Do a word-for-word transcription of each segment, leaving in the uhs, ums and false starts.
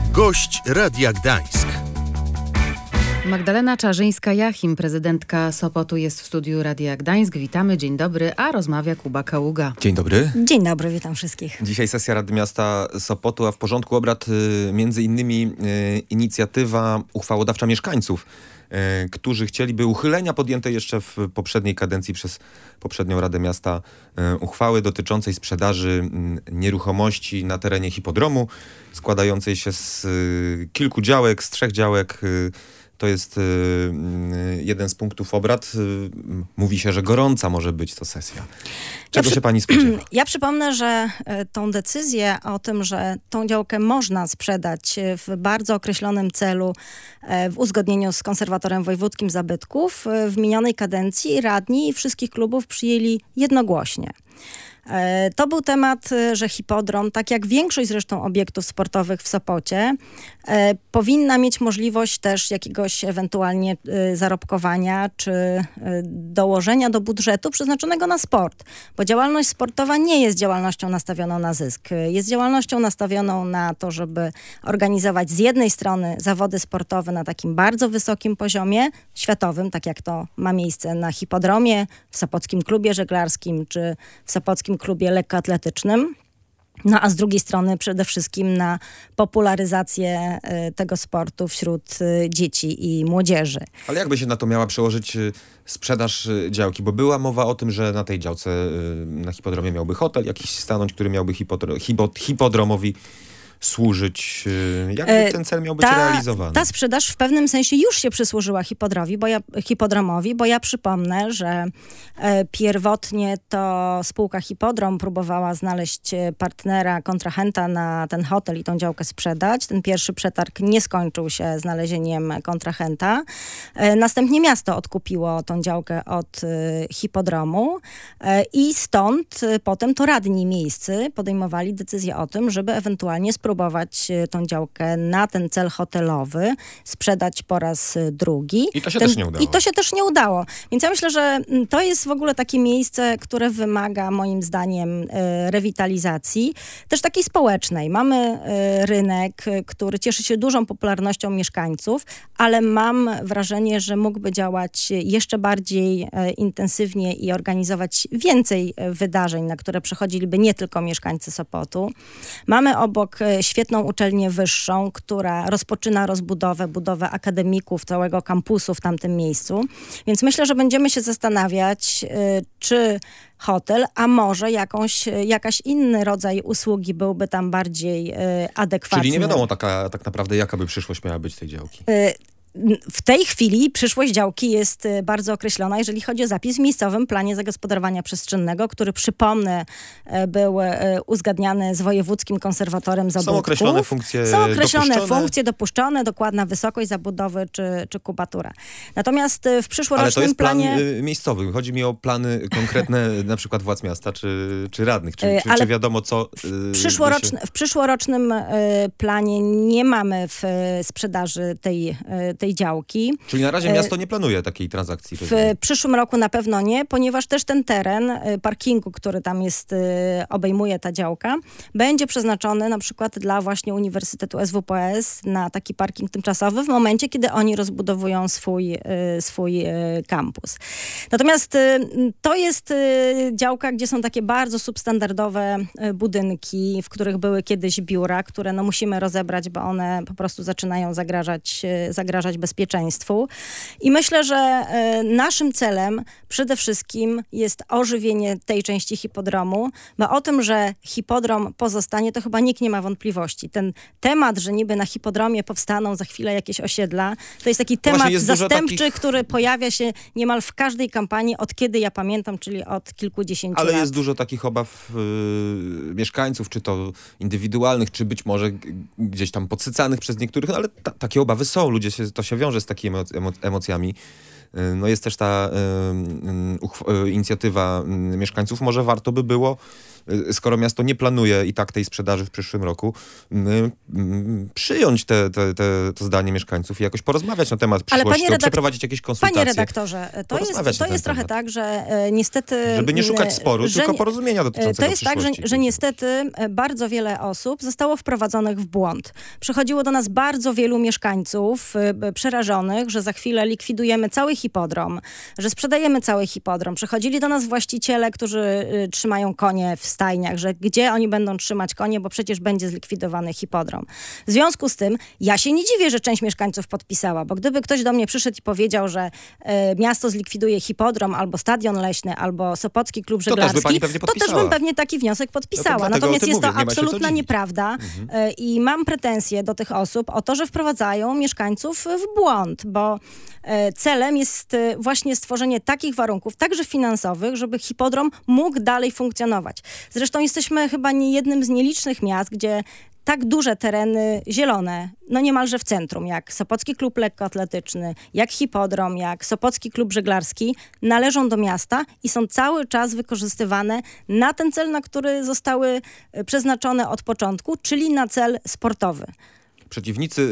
Gość Radia Gdańsk. Magdalena Czarzyńska-Jachim, prezydentka Sopotu, jest w studiu Radia Gdańsk. Witamy, dzień dobry, a rozmawia Kuba Kaługa. Dzień dobry. Dzień dobry, witam wszystkich. Dzisiaj sesja Rady Miasta Sopotu, a w porządku obrad y, między innymi y, inicjatywa uchwałodawcza mieszkańców, y, którzy chcieliby uchylenia podjętej jeszcze w poprzedniej kadencji przez poprzednią Radę Miasta y, uchwały dotyczącej sprzedaży y, nieruchomości na terenie hipodromu, składającej się z y, kilku działek, z trzech działek. Y, To jest y, y, jeden z punktów obrad. Y, mówi się, że gorąca może być to sesja. Czego ja się pani spodziewa? Ja przypomnę, że y, tą decyzję o tym, że tą działkę można sprzedać w bardzo określonym celu, y, w uzgodnieniu z konserwatorem wojewódzkim zabytków, y, w minionej kadencji radni wszystkich klubów przyjęli jednogłośnie. To był temat, że hipodrom, tak jak większość zresztą obiektów sportowych w Sopocie, e, powinna mieć możliwość też jakiegoś ewentualnie e, zarobkowania czy e, dołożenia do budżetu przeznaczonego na sport. Bo działalność sportowa nie jest działalnością nastawioną na zysk. Jest działalnością nastawioną na to, żeby organizować z jednej strony zawody sportowe na takim bardzo wysokim poziomie światowym, tak jak to ma miejsce na hipodromie, w Sopockim Klubie Żeglarskim czy w Sopockim Klubie Lekkoatletycznym. No a z drugiej strony przede wszystkim na popularyzację y, tego sportu wśród y, dzieci i młodzieży. Ale jakby się na to miała przełożyć y, sprzedaż y, działki? Bo była mowa o tym, że na tej działce y, na hipodromie miałby hotel jakiś stanąć, który miałby hipodro- hipo- hipodromowi służyć. Jak ten cel miał być ta, realizowany? Ta sprzedaż w pewnym sensie już się przysłużyła hipodromowi, bo ja, hipodromowi, bo ja przypomnę, że e, pierwotnie to spółka Hipodrom próbowała znaleźć partnera, kontrahenta na ten hotel i tą działkę sprzedać. Ten pierwszy przetarg nie skończył się znalezieniem kontrahenta. E, następnie miasto odkupiło tą działkę od e, hipodromu e, i stąd e, potem to radni miejscy podejmowali decyzję o tym, żeby ewentualnie spróbować próbować tą działkę na ten cel hotelowy, sprzedać po raz drugi. I to się ten, też nie udało. I to się też nie udało. Więc ja myślę, że to jest w ogóle takie miejsce, które wymaga moim zdaniem e, rewitalizacji, też takiej społecznej. Mamy e, rynek, który cieszy się dużą popularnością mieszkańców, ale mam wrażenie, że mógłby działać jeszcze bardziej e, intensywnie i organizować więcej wydarzeń, na które przychodziliby nie tylko mieszkańcy Sopotu. Mamy obok świetną uczelnię wyższą, która rozpoczyna rozbudowę, budowę akademików, całego kampusu w tamtym miejscu. Więc myślę, że będziemy się zastanawiać, czy hotel, a może jakąś, jakaś inny rodzaj usługi byłby tam bardziej adekwatny. Czyli nie wiadomo taka, tak naprawdę, jaka by przyszłość miała być tej działki. W tej chwili przyszłość działki jest bardzo określona, jeżeli chodzi o zapis w miejscowym planie zagospodarowania przestrzennego, który, przypomnę, był uzgadniany z wojewódzkim konserwatorem zabytków. Są określone funkcje Są określone dopuszczone. funkcje dopuszczone, dokładna wysokość zabudowy czy, czy kubatura. Natomiast w przyszłorocznym Ale to jest planie... plan miejscowy. Chodzi mi o plany konkretne na przykład władz miasta czy, czy radnych. Czy, czy, czy wiadomo co... W, przyszłoroczny, się... w przyszłorocznym planie nie mamy w sprzedaży tej tej działki. Czyli na razie miasto nie planuje takiej transakcji? W przyszłym roku na pewno nie, ponieważ też ten teren parkingu, który tam jest, obejmuje ta działka, będzie przeznaczony na przykład dla właśnie Uniwersytetu S W P S na taki parking tymczasowy w momencie, kiedy oni rozbudowują swój, swój kampus. Natomiast to jest działka, gdzie są takie bardzo substandardowe budynki, w których były kiedyś biura, które no musimy rozebrać, bo one po prostu zaczynają zagrażać, zagrażać bezpieczeństwu. I myślę, że y, naszym celem przede wszystkim jest ożywienie tej części hipodromu, bo o tym, że hipodrom pozostanie, to chyba nikt nie ma wątpliwości. Ten temat, że niby na hipodromie powstaną za chwilę jakieś osiedla, to jest taki temat jest zastępczy, takich... który pojawia się niemal w każdej kampanii, od kiedy ja pamiętam, czyli od kilkudziesięciu Ale lat. jest dużo takich obaw y, mieszkańców, czy to indywidualnych, czy być może g- gdzieś tam podsycanych przez niektórych, no, ale ta, takie obawy są. Ludzie się, to się wiąże z takimi emo- emocjami. Y, no jest też ta y, y, uchw- y, inicjatywa y, mieszkańców. Może warto by było skoro miasto nie planuje i tak tej sprzedaży w przyszłym roku, przyjąć te, te, te, to zdanie mieszkańców i jakoś porozmawiać na temat przyszłości, redak- przeprowadzić jakieś konsultacje. Panie redaktorze, to jest, to jest trochę tak, że e, niestety... Żeby nie szukać sporu, że, tylko porozumienia dotyczącego To jest tak, że, że niestety bardzo wiele osób zostało wprowadzonych w błąd. Przychodziło do nas bardzo wielu mieszkańców e, przerażonych, że za chwilę likwidujemy cały hipodrom, że sprzedajemy cały hipodrom. Przychodzili do nas właściciele, którzy e, trzymają konie w stajniach, że gdzie oni będą trzymać konie, bo przecież będzie zlikwidowany hipodrom. W związku z tym ja się nie dziwię, że część mieszkańców podpisała, bo gdyby ktoś do mnie przyszedł i powiedział, że e, miasto zlikwiduje hipodrom, albo stadion leśny, albo Sopocki Klub Żeglarski, to też, to też bym pewnie taki wniosek podpisała. No Natomiast jest mówię, to absolutna nieprawda mhm. e, i mam pretensje do tych osób o to, że wprowadzają mieszkańców w błąd, bo e, celem jest e, właśnie stworzenie takich warunków, także finansowych, żeby hipodrom mógł dalej funkcjonować. Zresztą jesteśmy chyba nie jednym z nielicznych miast, gdzie tak duże tereny zielone, no niemalże w centrum, jak Sopocki Klub Lekkoatletyczny, jak hipodrom, jak Sopocki Klub Żeglarski, należą do miasta i są cały czas wykorzystywane na ten cel, na który zostały przeznaczone od początku, czyli na cel sportowy. Przeciwnicy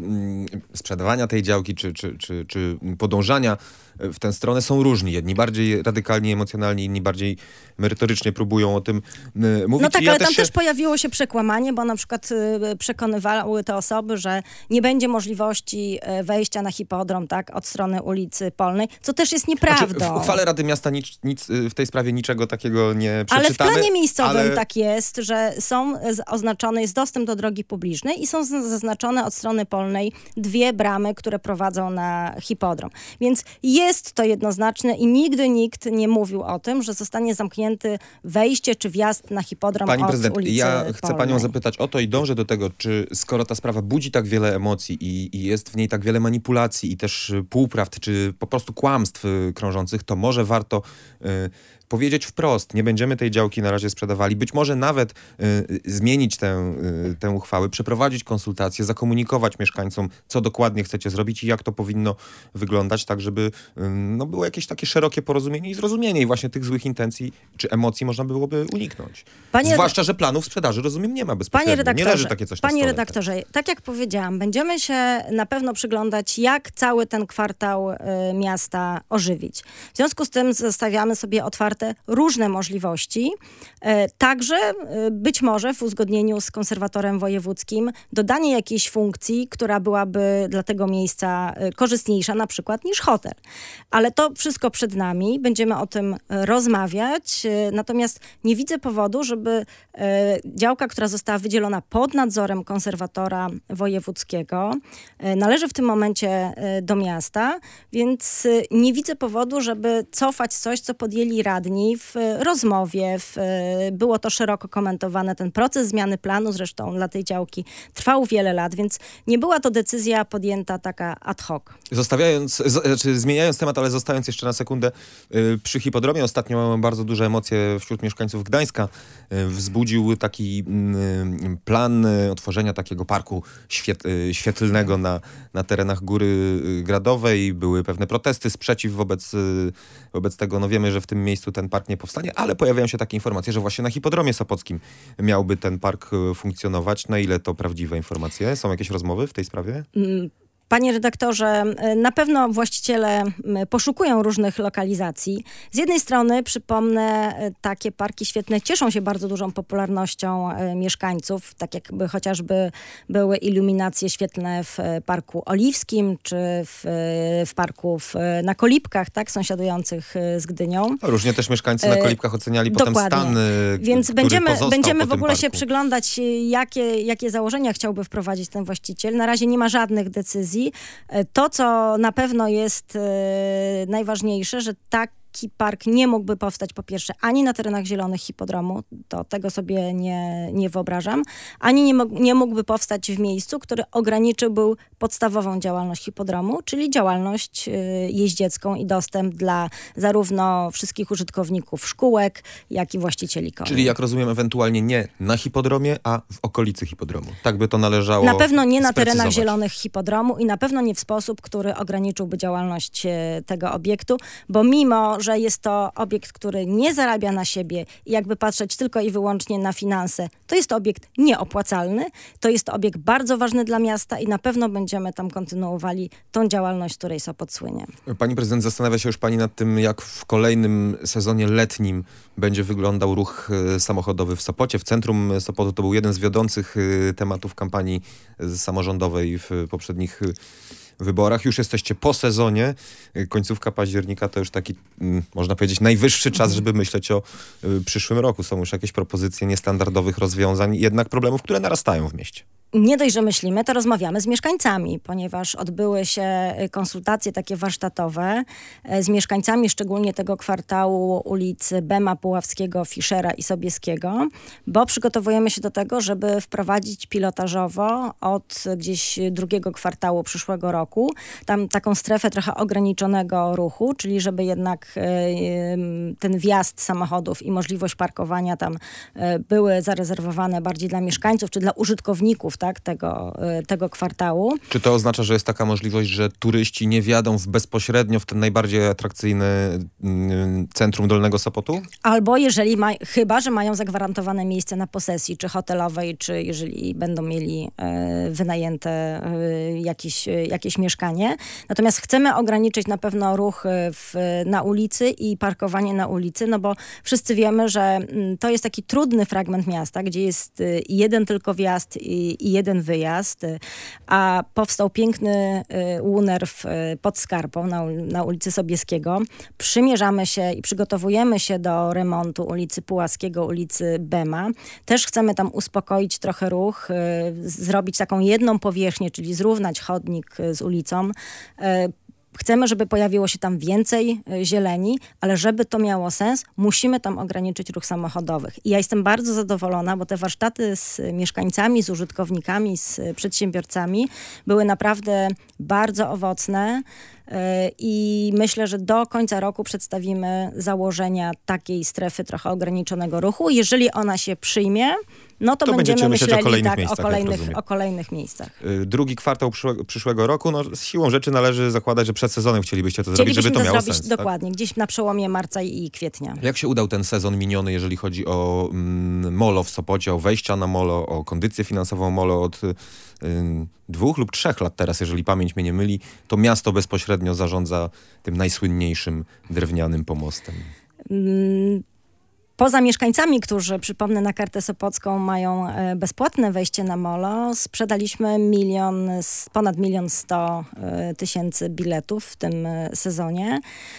y, sprzedawania tej działki czy, czy, czy, czy podążania w tę stronę są różni. Jedni bardziej radykalnie, emocjonalni, inni bardziej merytorycznie próbują o tym y, mówić. No tak, ja ale też tam się... też pojawiło się przekłamanie, bo na przykład y, przekonywały te osoby, że nie będzie możliwości y, wejścia na hipodrom, tak, od strony ulicy Polnej, co też jest nieprawdą. Znaczy, w uchwale Rady Miasta nic, nic w tej sprawie niczego takiego nie przeczytamy. Ale w planie miejscowym ale... tak jest, że są oznaczone, jest dostęp do drogi publicznej i są zaznaczone od strony Polnej dwie bramy, które prowadzą na hipodrom. Więc jest to jednoznaczne i nigdy nikt nie mówił o tym, że zostanie zamknięty wejście czy wjazd na hipodrom Pani od prezydent, ulicy ja chcę Polnej. panią zapytać o to i dążę do tego, czy skoro ta sprawa budzi tak wiele emocji i, i jest w niej tak wiele manipulacji i też półprawd, czy po prostu kłamstw y, krążących, to może warto y, powiedzieć wprost, nie będziemy tej działki na razie sprzedawali, być może nawet y, zmienić tę, y, tę uchwałę, przeprowadzić konsultacje, zakomunikować mieszkańcom, co dokładnie chcecie zrobić i jak to powinno wyglądać, tak żeby y, no, było jakieś takie szerokie porozumienie i zrozumienie i właśnie tych złych intencji czy emocji można byłoby uniknąć. Panie Zwłaszcza, że planów sprzedaży, rozumiem, nie ma bezpośrednio. Panie redaktorze, nie leży takie coś na panie stole. redaktorze, tak jak powiedziałam, będziemy się na pewno przyglądać, jak cały ten kwartał y, miasta ożywić. W związku z tym zostawiamy sobie otwarte różne możliwości, y, także y, być może w uzgodnieniu z konserwatorem wojewódzkim dodanie jakiejś funkcji, która byłaby dla tego miejsca y, korzystniejsza na przykład niż hotel. Ale to wszystko przed nami, będziemy o tym rozmawiać, y, natomiast nie widzę powodu, żeby y, działka, która została wydzielona pod nadzorem konserwatora wojewódzkiego, y, należy w tym momencie y, do miasta, więc y, nie widzę powodu, żeby cofać coś, co podjęli radni w y, rozmowie. W, y, było to szeroko komentowane. Ten proces zmiany planu zresztą dla tej działki trwał wiele lat, więc nie była to decyzja podjęta taka ad hoc. Zostawiając, z, znaczy zmieniając temat, ale zostając jeszcze na sekundę y, przy hipodromie, ostatnio bardzo duże emocje wśród mieszkańców Gdańska y, wzbudził taki y, plan y, otworzenia takiego parku świet, y, świetlnego na, na terenach Góry Gradowej. Były pewne protesty, sprzeciw wobec, y, wobec tego. No wiemy, że w tym miejscu ten park nie powstanie, ale pojawiają się takie informacje, że właśnie na hipodromie sopockim miałby ten park y, funkcjonować. Na ile to prawdziwe informacje? Są jakieś rozmowy w tej sprawie? Mm. Panie redaktorze, na pewno właściciele poszukują różnych lokalizacji. Z jednej strony, przypomnę, takie parki świetne cieszą się bardzo dużą popularnością mieszkańców, tak jakby chociażby były iluminacje świetlne w Parku Oliwskim, czy w, w parku w, na Kolibkach, tak, sąsiadujących z Gdynią. Różnie też mieszkańcy na Kolibkach oceniali potem stan, Więc który będziemy, pozostał będziemy po w ogóle tym się parku. przyglądać, jakie, jakie założenia chciałby wprowadzić ten właściciel. Na razie nie ma żadnych decyzji. To, co na pewno jest e, najważniejsze, że taki park nie mógłby powstać po pierwsze ani na terenach zielonych hipodromu, to tego sobie nie, nie wyobrażam, ani nie, mógł, nie mógłby powstać w miejscu, który ograniczyłby podstawową działalność hipodromu, czyli działalność e, jeździecką i dostęp dla zarówno wszystkich użytkowników szkółek, jak i właścicieli koni. Czyli jak rozumiem, ewentualnie nie na hipodromie, a w okolicy hipodromu. Tak by to należało Na pewno nie na terenach sprecyzować. zielonych hipodromu i na pewno nie w sposób, który ograniczyłby działalność e, tego obiektu, bo mimo, że jest to obiekt, który nie zarabia na siebie i jakby patrzeć tylko i wyłącznie na finanse, to jest to obiekt nieopłacalny, to jest to obiekt bardzo ważny dla miasta i na pewno będziemy tam kontynuowali tą działalność, której Sopot słynie. Pani prezydent, zastanawia się już pani nad tym, jak w kolejnym sezonie letnim będzie wyglądał ruch y, samochodowy w Sopocie. W centrum Sopotu to był jeden z wiodących y, tematów kampanii y, samorządowej w y, poprzednich y, wyborach. Już jesteście po sezonie. Y, końcówka października to już taki, y, można powiedzieć, najwyższy czas, żeby myśleć o y, przyszłym roku. Są już jakieś propozycje niestandardowych rozwiązań, jednak problemów, które narastają w mieście. Nie dość, że myślimy, to rozmawiamy z mieszkańcami, ponieważ odbyły się konsultacje takie warsztatowe z mieszkańcami, szczególnie tego kwartału ulic Bema, Puławskiego, Fiszera i Sobieskiego, bo przygotowujemy się do tego, żeby wprowadzić pilotażowo od gdzieś drugiego kwartału przyszłego roku tam taką strefę trochę ograniczonego ruchu, czyli żeby jednak ten wjazd samochodów i możliwość parkowania tam były zarezerwowane bardziej dla mieszkańców czy dla użytkowników, tak, tego, tego kwartału. Czy to oznacza, że jest taka możliwość, że turyści nie wjadą w bezpośrednio w ten najbardziej atrakcyjny mm, centrum Dolnego Sopotu? Albo jeżeli ma, chyba, że mają zagwarantowane miejsce na posesji, czy hotelowej, czy jeżeli będą mieli e, wynajęte e, jakieś, e, jakieś mieszkanie. Natomiast chcemy ograniczyć na pewno ruch w, na ulicy i parkowanie na ulicy, no bo wszyscy wiemy, że m, to jest taki trudny fragment miasta, gdzie jest e, jeden tylko wjazd i, i jeden wyjazd, a powstał piękny y, łuner w, y, pod Skarpą na, na ulicy Sobieskiego. Przymierzamy się i przygotowujemy się do remontu ulicy Pułaskiego, ulicy Bema. Też chcemy tam uspokoić trochę ruch, y, zrobić taką jedną powierzchnię, czyli zrównać chodnik y, z ulicą. Y, Chcemy, żeby pojawiło się tam więcej zieleni, ale żeby to miało sens, musimy tam ograniczyć ruch samochodowych. I ja jestem bardzo zadowolona, bo te warsztaty z mieszkańcami, z użytkownikami, z przedsiębiorcami były naprawdę bardzo owocne. I myślę, że do końca roku przedstawimy założenia takiej strefy trochę ograniczonego ruchu. Jeżeli ona się przyjmie, no to, to będziemy myśleli o kolejnych, tak, miejscach, o, kolejnych, o kolejnych miejscach. Drugi kwartał przyszłego, przyszłego roku, no z siłą rzeczy należy zakładać, że przed sezonem chcielibyście to zrobić, żeby to, to miało zrobić, sens. Dokładnie, tak? Gdzieś na przełomie marca i kwietnia. Jak się udał ten sezon miniony, jeżeli chodzi o mm, molo w Sopocie, o wejścia na molo, o kondycję finansową molo od y, dwóch lub trzech lat teraz, jeżeli pamięć mnie nie myli, to miasto bezpośrednio zarządza tym najsłynniejszym drewnianym pomostem. Mm. Poza mieszkańcami, którzy, przypomnę, na kartę sopocką mają bezpłatne wejście na molo, sprzedaliśmy milion, ponad milion sto tysięcy biletów w tym sezonie.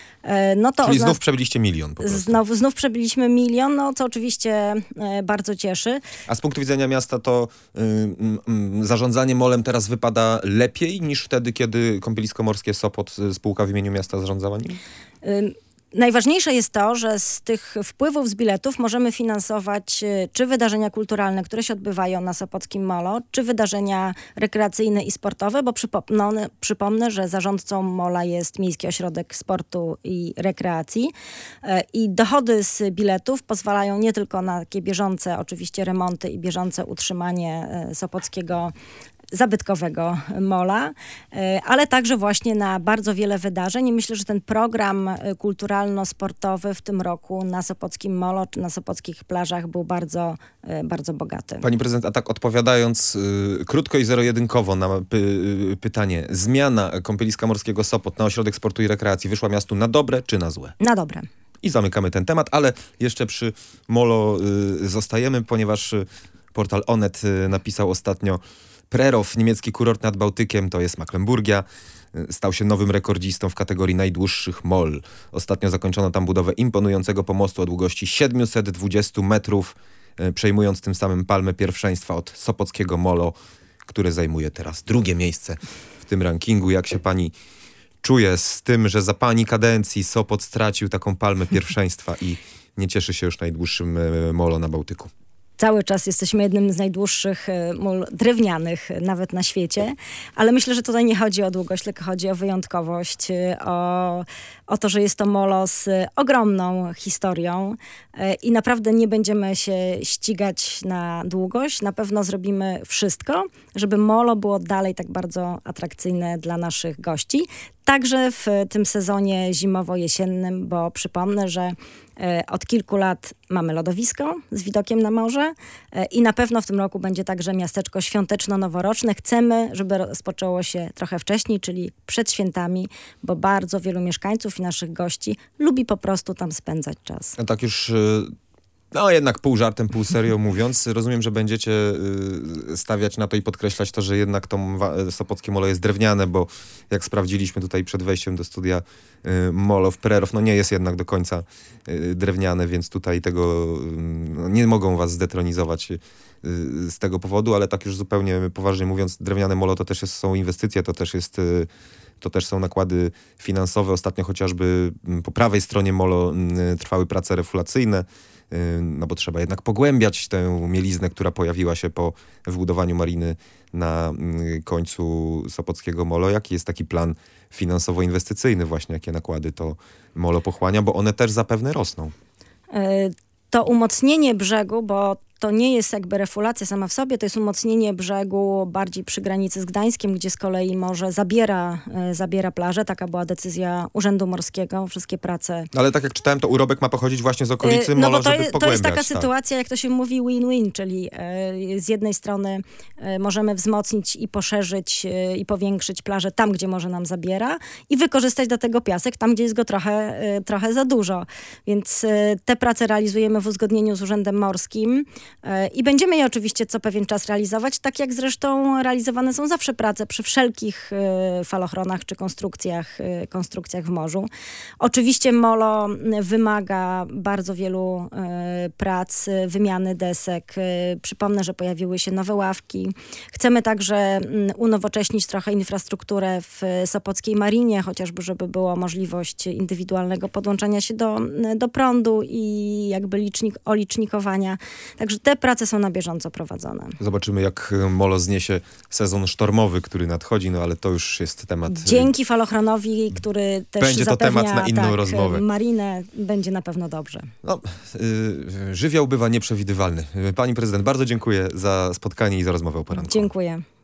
No to Czyli ozna- znów przebiliście milion po prostu. Znów, znów przebiliśmy milion, no co oczywiście e, bardzo cieszy. A z punktu widzenia miasta to y, y, y, zarządzanie molem teraz wypada lepiej niż wtedy, kiedy Kąpielisko Morskie Sopot, spółka w imieniu miasta, zarządzała nim? Y- Najważniejsze jest to, że z tych wpływów z biletów możemy finansować czy wydarzenia kulturalne, które się odbywają na Sopockim Molo, czy wydarzenia rekreacyjne i sportowe, bo przypomnę, przypomnę, że zarządcą Mola jest Miejski Ośrodek Sportu i Rekreacji i dochody z biletów pozwalają nie tylko na takie bieżące oczywiście remonty i bieżące utrzymanie Sopockiego zabytkowego mola, ale także właśnie na bardzo wiele wydarzeń i myślę, że ten program kulturalno-sportowy w tym roku na Sopockim Molo czy na sopockich plażach był bardzo, bardzo bogaty. Pani prezydent, a tak odpowiadając y, krótko i zero-jedynkowo na py, y, pytanie, zmiana Kąpieliska Morskiego Sopot na Ośrodek Sportu i Rekreacji wyszła miastu na dobre czy na złe? Na dobre. I zamykamy ten temat, ale jeszcze przy molo y, zostajemy, ponieważ y, portal Onet y, napisał ostatnio: Prerow, niemiecki kurort nad Bałtykiem, to jest Mecklenburgia, stał się nowym rekordzistą w kategorii najdłuższych mol. Ostatnio zakończono tam budowę imponującego pomostu o długości siedemset dwadzieścia metrów, przejmując tym samym palmę pierwszeństwa od sopockiego molo, które zajmuje teraz drugie miejsce w tym rankingu. Jak się pani czuje z tym, że za pani kadencji Sopot stracił taką palmę pierwszeństwa i nie cieszy się już najdłuższym molo na Bałtyku? cały czas jesteśmy jednym z najdłuższych mól drewnianych nawet na świecie, ale myślę, że tutaj nie chodzi o długość, tylko chodzi o wyjątkowość, o, o to, że jest to molo z ogromną historią i naprawdę nie będziemy się ścigać na długość. Na pewno zrobimy wszystko, żeby molo było dalej tak bardzo atrakcyjne dla naszych gości. Także w tym sezonie zimowo-jesiennym, bo przypomnę, że od kilku lat mamy lodowisko z widokiem na morze i na pewno w tym roku będzie także miasteczko świąteczno-noworoczne. Chcemy, żeby rozpoczęło się trochę wcześniej, czyli przed świętami, bo bardzo wielu mieszkańców i naszych gości lubi po prostu tam spędzać czas. No tak już... No jednak pół żartem, pół serio mówiąc, rozumiem, że będziecie y, stawiać na to i podkreślać to, że jednak to wa- sopockie molo jest drewniane, bo jak sprawdziliśmy tutaj przed wejściem do studia, y, molo w Prerow, no nie jest jednak do końca y, drewniane, więc tutaj tego y, no, nie mogą was zdetronizować y, z tego powodu, ale tak już zupełnie poważnie mówiąc, drewniane molo to też jest, są inwestycje, to też jest... Y, To też są nakłady finansowe. Ostatnio chociażby po prawej stronie molo trwały prace refulacyjne, no bo trzeba jednak pogłębiać tę mieliznę, która pojawiła się po wybudowaniu mariny na końcu sopockiego molo. Jaki jest taki plan finansowo-inwestycyjny właśnie, jakie nakłady to molo pochłania, bo one też zapewne rosną. To umocnienie brzegu, bo to nie jest jakby refulacja sama w sobie, to jest umocnienie brzegu bardziej przy granicy z Gdańskiem, gdzie z kolei morze zabiera, y, zabiera plażę. Taka była decyzja Urzędu Morskiego, wszystkie prace. Ale tak jak czytałem, to urobek ma pochodzić właśnie z okolicy y, molo, no bo to, żeby je, pogłębiać. to jest taka tak. sytuacja, jak to się mówi, win-win, czyli y, z jednej strony y, możemy wzmocnić i poszerzyć y, i powiększyć plażę tam, gdzie morze nam zabiera i wykorzystać do tego piasek tam, gdzie jest go trochę, y, trochę za dużo. Więc y, te prace realizujemy w uzgodnieniu z Urzędem Morskim. I będziemy je oczywiście co pewien czas realizować, tak jak zresztą realizowane są zawsze prace przy wszelkich y, falochronach czy konstrukcjach, y, konstrukcjach w morzu. Oczywiście molo wymaga bardzo wielu y, prac, y, wymiany desek. Y, przypomnę, że pojawiły się nowe ławki. Chcemy także y, unowocześnić trochę infrastrukturę w Sopockiej Marinie, chociażby żeby była możliwość indywidualnego podłączania się do, do prądu i jakby licznik, olicznikowania. Także te prace są na bieżąco prowadzone. Zobaczymy, jak molo zniesie sezon sztormowy, który nadchodzi, no ale to już jest temat... Dzięki falochronowi, który też będzie to zapewnia temat na inną tak, rozmowę. marinę, będzie na pewno dobrze. No, yy, żywioł bywa nieprzewidywalny. Pani prezydent, bardzo dziękuję za spotkanie i za rozmowę o poranku. Dziękuję.